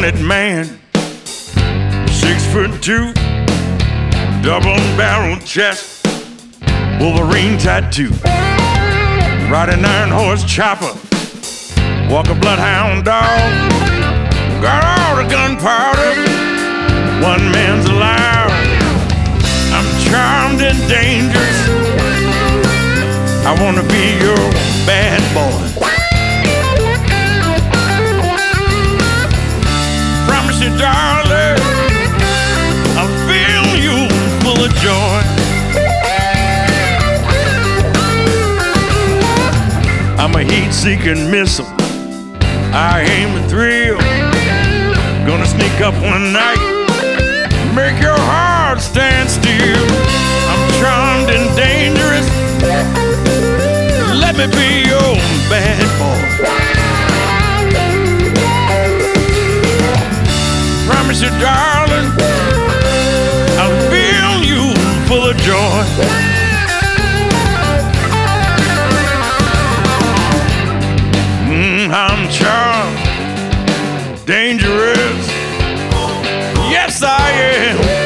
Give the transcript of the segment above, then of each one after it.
wanted man. 6'2", double-barrel chest, Wolverine tattoo, ride an iron-horse chopper, walk a bloodhound dog, got all the gunpowder, one man's allowed. I'm charmed and dangerous, I wanna be your bad boy. Promise you, darling, I'll fill you full of joy. I'm a heat-seeking missile, I aim a thrill. Gonna sneak up one night, make your heart stand still. I'm charmed and dangerous, let me be your bad boy. Promise you, darling, I'll fill you full of joy. I'm charmed, dangerous, yes I am.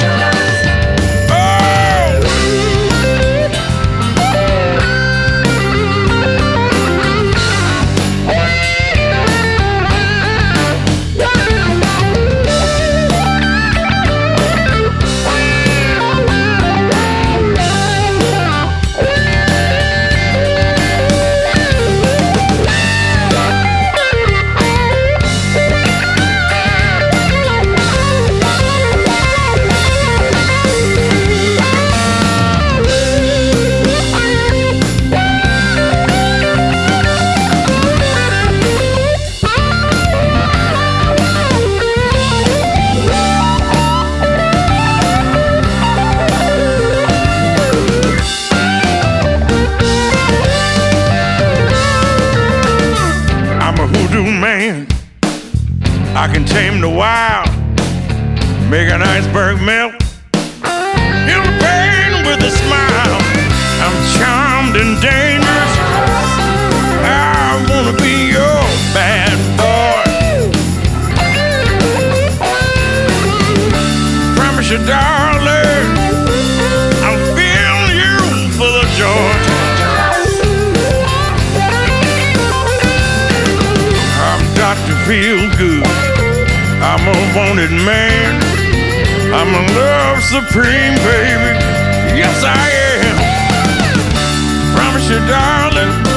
I can tame the wild, make an iceberg melt, heal the pain with a smile. I'm charmed and dangerous, I wanna be your bad boy. Promise you, darling, I'll fill you full of joy. I'm Dr. Feel Good, I'm a wanted man, I'm a love supreme, baby, yes I am. Promise you, darling,